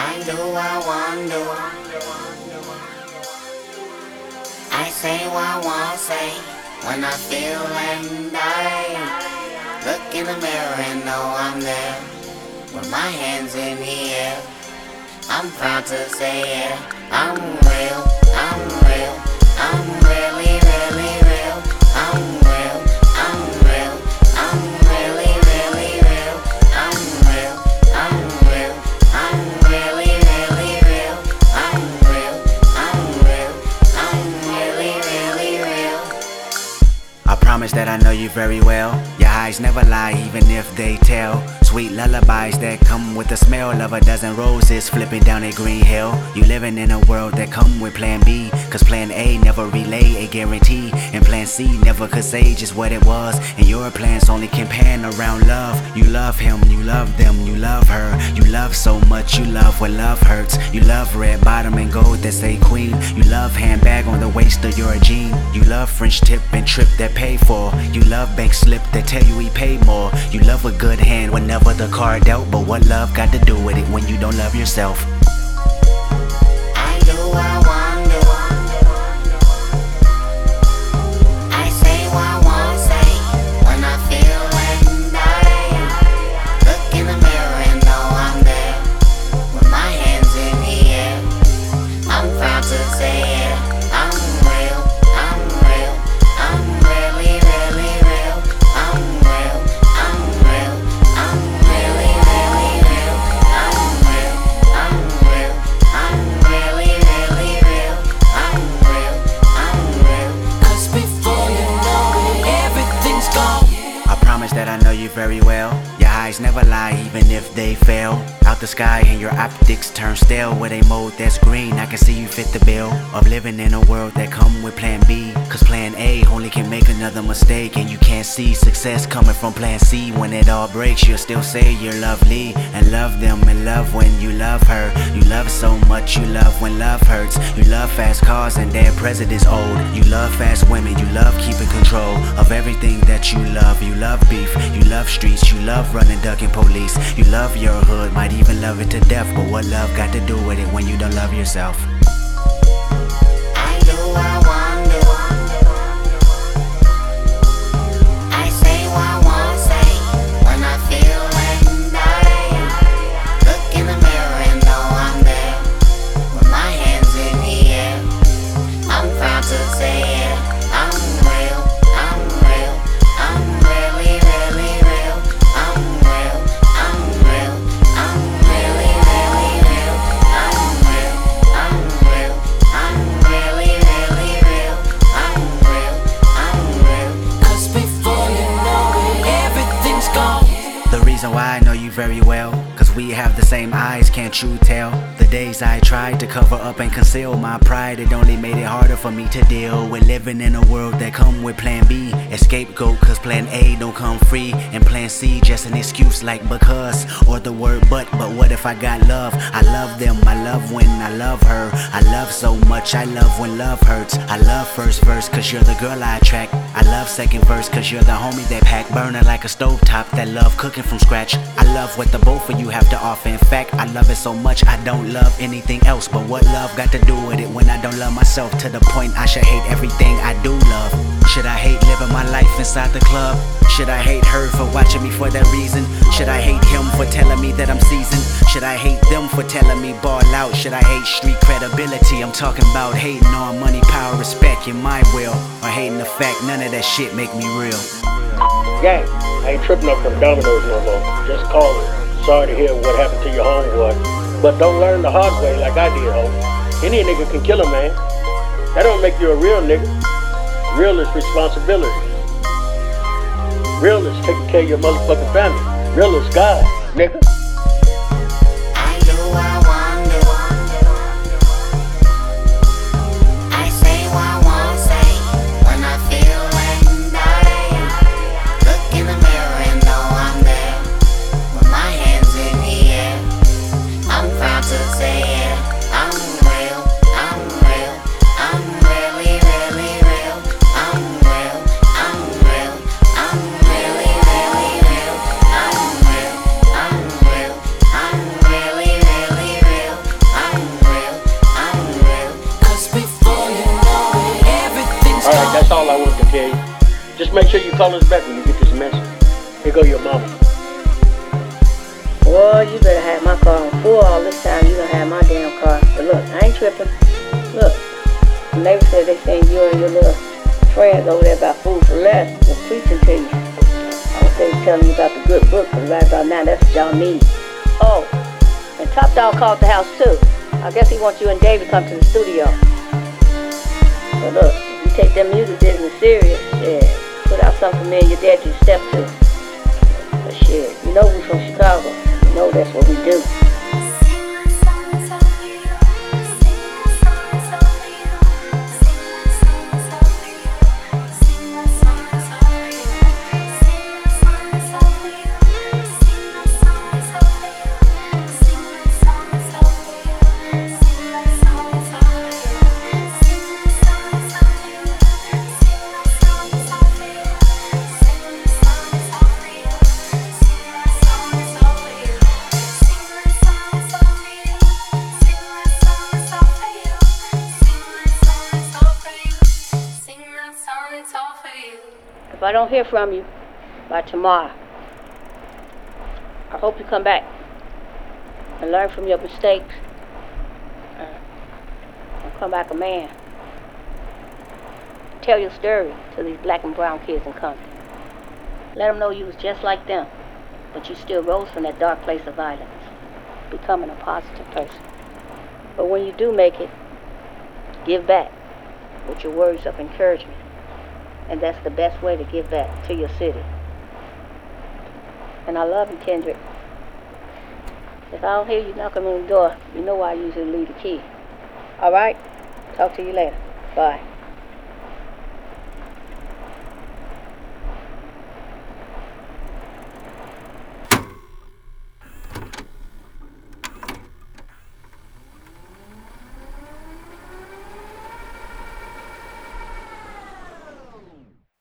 I do, I want to. I say what I want to say when I feel and I look in the mirror and know I'm there with my hands in the air. I'm proud to say it. I'm real, I'm real, I'm really, really real. I'm real, I'm real, I'm really, really real. I'm real, I'm real, I'm really, really real. I'm real, I'm real, I'm really, really real. I promise that I know you very well. Your eyes never lie, even if they tell. Sweet lullabies that come with the smell of a dozen roses flipping down a green hill. You living in a world that come with plan B, cause plan A never relay a guarantee, and plan C never could say just what it was. And your plans only can pan around love. You love him, you love them, you love her. You love so much, you love when love hurts. You love red bottom and gold that say queen. You love handbag on the waist of your jean. You love French tip and trip that pay for. You love bank slip that tell you he paid more. You love a good hand whenever the card dealt. But what love got to do with it when you don't love yourself? I do what I want to. I say what I want to say when I feel and I look in the mirror and know I'm there with my hands in the air. I'm proud to say it. I'm real, I'm real, I'm really, really real. I'm real, I'm real, I'm really, really real. I'm real, I'm real, I'm really, really real. I'm real, I'm real. Cause before you know it, everything's gone. I promise that I know you very well. Your eyes never lie, even if they fail. Out the sky and your optics turn stale. With a mode that's green, I can see you fit the bill of living in a world that come with plan B, cause plan A only can make another mistake. And you can't see success coming from plan C. When it all breaks, you'll still say you're lovely and love them and love when you love her. You love so much, you love when love hurts. You love fast cars and their president's old. You love fast women, you love keeping control of everything that you love. You love beef, you love streets, you love running, ducking police. You love your hood, might even love it to death. But what love got to do with it when you don't love yourself? I do what I want to. I say what I want to say when I feel and I look in the mirror and know I'm there with my hands in the air. I'm proud to say it. I'm real, I'm real, I'm really, really real. I'm real, I'm real, I'm really, really real. I'm real, I'm real, I'm really, really real. I'm real, I'm real. Cause before you know it, everything's gone. The reason why I know you very well, cause we have the same eyes, can't you tell? The days I tried to cover up and conceal my pride, it only made it harder for me to deal with living in a world that come with plan B, a scapegoat cause plan A don't come free, and plan C just an excuse like because, or the word but what if I got love? I love them, I love when I love her. I love so much, I love when love hurts. I love first verse cause you're the girl I attract. I love second verse cause you're the homie that pack, burning like a stovetop that love cooking from scratch. I love what the both of you have to offer. In fact, I love it so much I don't love anything else. But what love got to do with it when I don't love myself to the point I should hate everything I do love? Should I hate living my life inside the club? Should I hate her for watching me for that reason? Should I hate him for telling me that I'm seasoned? Should I hate them for telling me ball out? Should I hate street credibility? I'm talking about hating on money, power, respect, in my will, or hating the fact none of that shit make me real. Gang, I ain't tripping up from Domino's no more. Just call it. Sorry to hear what happened to your homeboy. But don't learn the hard way like I did, ho. Any nigga can kill a man. That don't make you a real nigga. Real is responsibility. Real is taking care of your motherfucking family. Real is God, nigga. I do what I want to. I say what I want to say when I feel and I look in the mirror and know I'm there with my hands in the air. I'm proud to say it. I'm real, I'm real, I'm really, really real. I'm real, I'm real, I'm really, really real. I'm real, I'm real. Just make sure you call us back when you get this message. Here go your mama. Boy, you better have my car on full all this time. You gonna have my damn car. But look, I ain't tripping. Look, the neighbor said they saying you and your little friends over there about food for less was preaching to you. I was telling you about the good book, but right about now, that's what y'all need. Oh, and Top Dog called the house too. I guess he wants you and David to come to the studio. But look, if you take them music business serious, yeah, put out something for me and your dad to step to. But shit, you know we from Chicago. You know that's what we do. If I don't hear from you by tomorrow, I hope you come back and learn from your mistakes and come back a man. Tell your story to these black and brown kids in Compton. Let them know you was just like them, but you still rose from that dark place of violence, becoming a positive person. But when you do make it, give back with your words of encouragement. And that's the best way to give back to your city. And I love you, Kendrick. If I don't hear you knocking on the door, you know why I usually leave the key. All right? Talk to you later. Bye.